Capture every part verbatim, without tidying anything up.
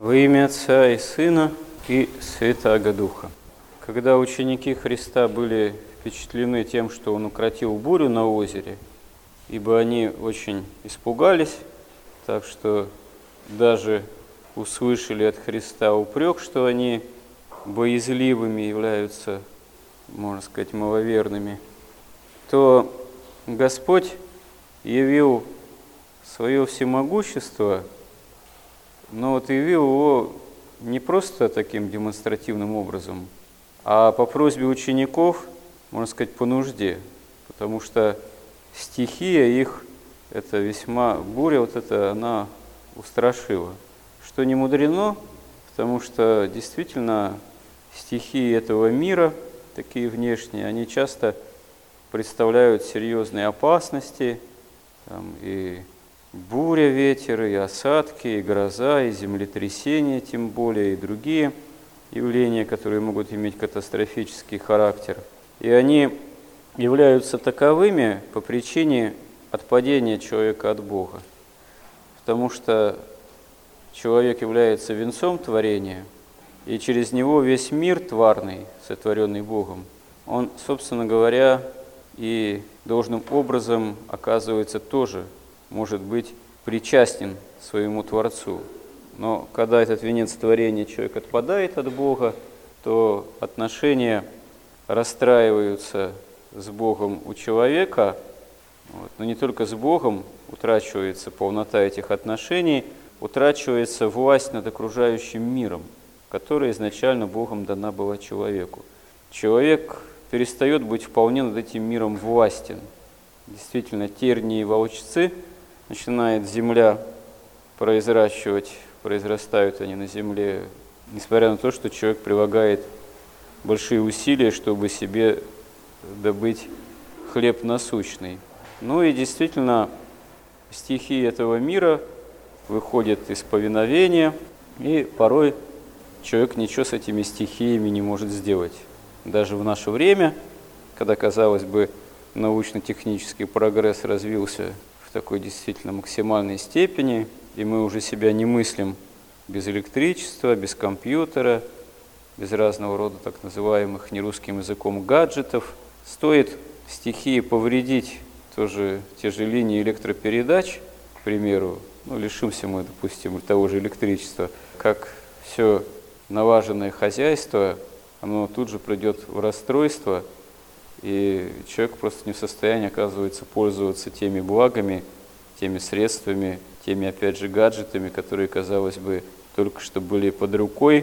Во имя Отца и Сына и Святаго Духа. Когда ученики Христа были впечатлены тем, что Он укротил бурю на озере, ибо они очень испугались, так что даже услышали от Христа упрек, что они боязливыми являются, можно сказать, маловерными, то Господь явил свое всемогущество, но вот явил его не просто таким демонстративным образом, а по просьбе учеников, можно сказать, по нужде, потому что стихия их, это весьма, буря вот эта, она устрашила. Что не мудрено, потому что действительно стихии этого мира, такие внешние, они часто представляют серьезные опасности, там, и буря, ветер, и осадки, и гроза, и землетрясения, тем более, и другие явления, которые могут иметь катастрофический характер. И они являются таковыми по причине отпадения человека от Бога. Потому что человек является венцом творения, и через него весь мир тварный, сотворенный Богом, он, собственно говоря, и должным образом, оказывается, тоже может быть причастен своему Творцу. Но когда этот венец творения человек отпадает от Бога, то отношения расстраиваются с Богом у человека, вот, но не только с Богом утрачивается полнота этих отношений, утрачивается власть над окружающим миром, которая изначально Богом дана была человеку. Человек перестает быть вполне над этим миром властен. Действительно, тернии и волчцы начинает земля произращивать, произрастают они на земле, несмотря на то, что человек прилагает большие усилия, чтобы себе добыть хлеб насущный. Ну и действительно, стихии этого мира выходят из повиновения, и порой человек ничего с этими стихиями не может сделать. Даже в наше время, когда, казалось бы, научно-технический прогресс развился в такой действительно максимальной степени, и мы уже себя не мыслим без электричества, без компьютера, без разного рода так называемых нерусским языком гаджетов. Стоит стихии повредить тоже те же линии электропередач, к примеру, ну, лишимся мы, допустим, того же электричества, как все налаженное хозяйство, оно тут же придет в расстройство, и человек просто не в состоянии, оказывается, пользоваться теми благами, теми средствами, теми, опять же, гаджетами, которые, казалось бы, только что были под рукой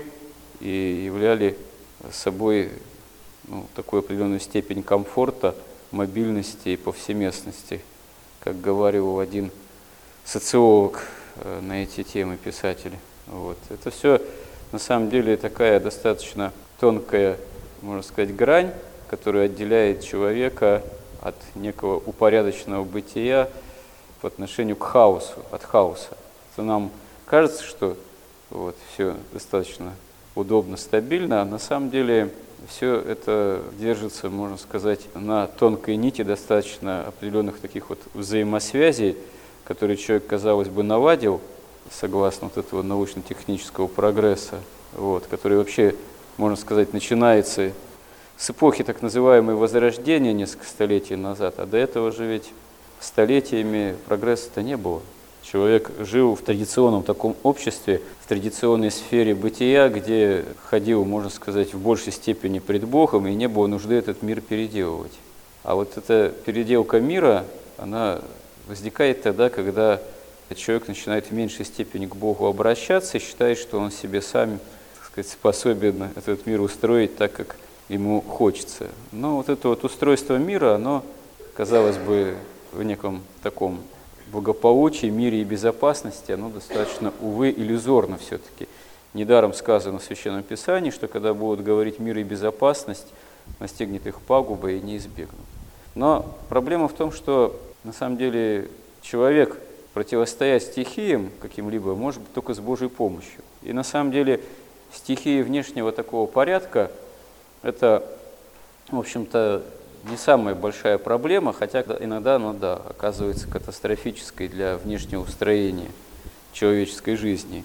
и являли собой ну, такую определенную степень комфорта, мобильности и повсеместности, как говорил один социолог на эти темы, писатель. Вот. Это все, на самом деле, такая достаточно тонкая, можно сказать, грань, которая отделяет человека от некого упорядоченного бытия по отношению к хаосу, от хаоса. То нам кажется, что вот, все достаточно удобно, стабильно, а на самом деле все это держится, можно сказать, на тонкой нити достаточно определенных таких вот взаимосвязей, которые человек, казалось бы, наладил, согласно вот этого научно-технического прогресса, вот, который вообще, можно сказать, начинается с эпохи так называемой Возрождения несколько столетий назад, а до этого же ведь столетиями прогресса-то не было. Человек жил в традиционном таком обществе, в традиционной сфере бытия, где ходил, можно сказать, в большей степени пред Богом, и не было нужды этот мир переделывать. А вот эта переделка мира, она возникает тогда, когда человек начинает в меньшей степени к Богу обращаться и считает, что он себе сам, так сказать, способен этот мир устроить так, как ему хочется. Но вот это вот устройство мира, оно, казалось бы, в неком таком благополучии, мире и безопасности, оно достаточно, увы, иллюзорно все-таки. Недаром сказано в Священном Писании, что когда будут говорить мир и безопасность, настигнет их пагуба и не избегнут. Но проблема в том, что на самом деле человек противостоять стихиям каким-либо может быть только с Божьей помощью. И на самом деле стихии внешнего такого порядка – это, в общем-то, не самая большая проблема, хотя иногда она, да, оказывается катастрофической для внешнего устроения человеческой жизни.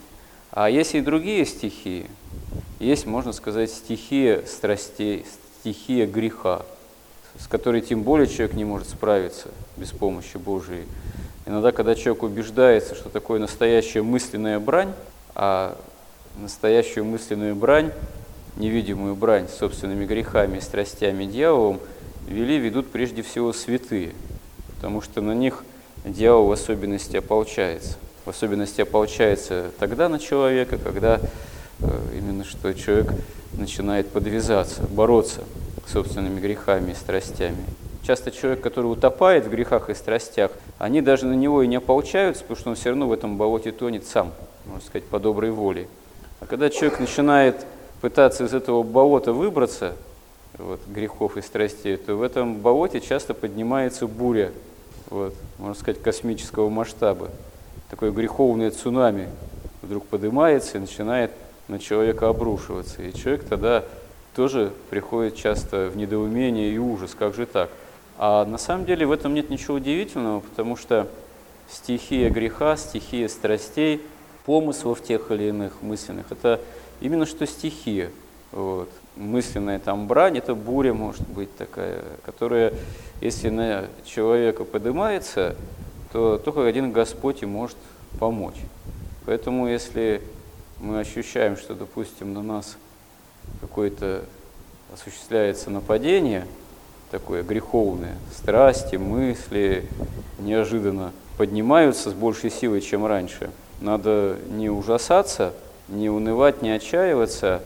А есть и другие стихии. Есть, можно сказать, стихия страстей, стихия греха, с которой тем более человек не может справиться без помощи Божией. Иногда, когда человек убеждается, что такое настоящая мысленная брань, а настоящую мысленную брань, невидимую брань с собственными грехами и страстями дьяволом, вели, ведут прежде всего святые, потому что на них дьявол в особенности ополчается. В особенности ополчается тогда на человека, когда именно что человек начинает подвязаться, бороться с собственными грехами и страстями. Часто человек, который утопает в грехах и страстях, они даже на него и не ополчаются, потому что он все равно в этом болоте тонет сам, можно сказать, по доброй воле. А когда человек начинает пытаться из этого болота выбраться, вот, грехов и страстей, то в этом болоте часто поднимается буря, вот, можно сказать, космического масштаба. Такое греховное цунами вдруг поднимается и начинает на человека обрушиваться. И человек тогда тоже приходит часто в недоумение и ужас, как же так? А на самом деле в этом нет ничего удивительного, потому что стихия греха, стихия страстей, помыслов тех или иных мысленных, это именно что стихия. Вот. Мысленная там брань, это буря может быть такая, которая, если на человека поднимается, то только один Господь и может помочь. Поэтому если мы ощущаем, что, допустим, на нас какое-то осуществляется нападение, такое греховное, страсти, мысли неожиданно поднимаются с большей силой, чем раньше, надо не ужасаться, не унывать, не отчаиваться,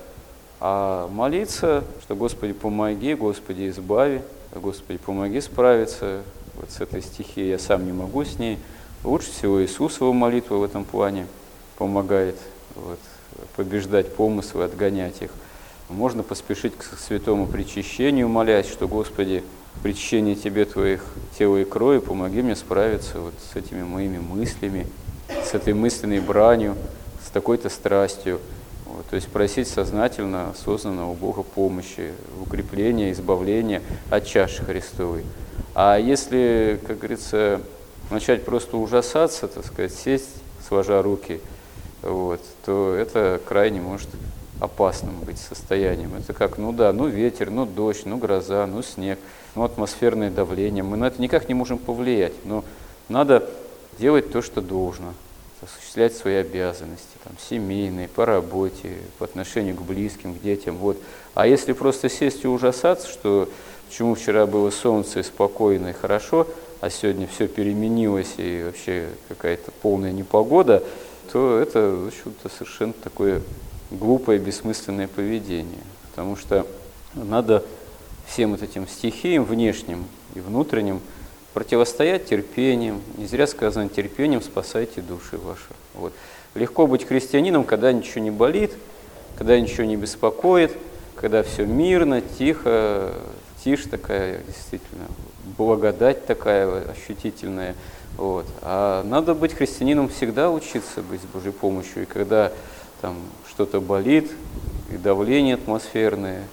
а молиться, что Господи, помоги, Господи, избави, Господи, помоги справиться вот с этой стихией, я сам не могу с ней. Лучше всего Иисусова молитва в этом плане помогает вот, побеждать помыслы, отгонять их. Можно поспешить к святому причащению, молясь, что, Господи, причащение Тебе Твоих тела и крови, помоги мне справиться вот с этими моими мыслями, с этой мысленной бранью, с такой-то страстью. Вот, то есть просить сознательно, осознанно у Бога помощи, укрепления, избавления от чаши Христовой. А если, как говорится, начать просто ужасаться, так сказать, сесть, сложа руки, вот, то это крайне может опасным быть состоянием. Это как, ну да, ну ветер, ну дождь, ну гроза, ну снег, ну атмосферное давление. Мы на это никак не можем повлиять, но надо делать то, что должно, осуществлять свои обязанности, там, семейные, по работе, по отношению к близким, к детям. Вот. А если просто сесть и ужасаться, что почему вчера было солнце и спокойно и хорошо, а сегодня все переменилось и вообще какая-то полная непогода, то это, в общем-то, совершенно такое глупое, бессмысленное поведение. Потому что надо всем вот этим стихиям, внешним и внутренним, противостоять терпением. Не зря сказано, терпением спасайте души ваши. Вот. Легко быть христианином, когда ничего не болит, когда ничего не беспокоит, когда все мирно, тихо, тишь такая, действительно, благодать такая ощутительная. Вот. А надо быть христианином всегда, учиться быть с Божьей помощью. И когда там что-то болит, и давление атмосферное,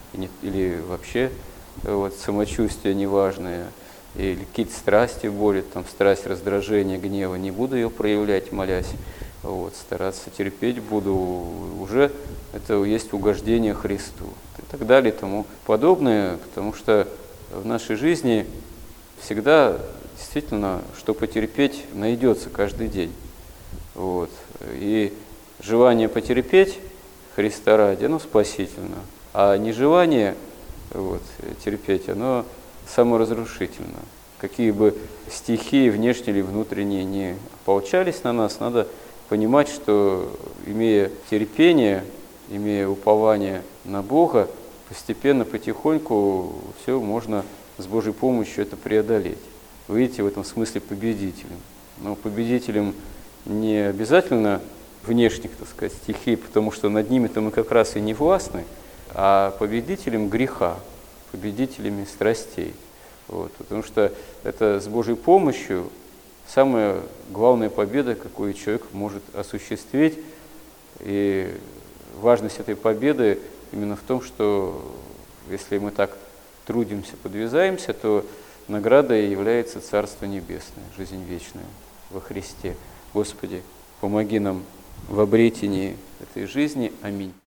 или вообще вот, самочувствие неважное, или какие-то страсти борют, там страсть раздражения, гнева, не буду ее проявлять, молясь, вот, стараться терпеть буду, уже это есть угождение Христу и так далее и тому подобное, потому что в нашей жизни всегда действительно, что потерпеть, найдется каждый день. Вот. И желание потерпеть Христа ради, оно спасительно, а нежелание вот, терпеть, оно саморазрушительно. Какие бы стихии, внешние или внутренние, не ополчались на нас, надо понимать, что, имея терпение, имея упование на Бога, постепенно, потихоньку все можно с Божьей помощью это преодолеть. Выйти в этом смысле победителем. Но победителем не обязательно внешних, так сказать, стихий, потому что над ними-то мы как раз и не властны, а победителем греха, победителями страстей. Вот, потому что это с Божьей помощью самая главная победа, какую человек может осуществить. И важность этой победы именно в том, что если мы так трудимся, подвязаемся, то наградой является Царство Небесное, жизнь вечная во Христе. Господи, помоги нам в обретении этой жизни. Аминь.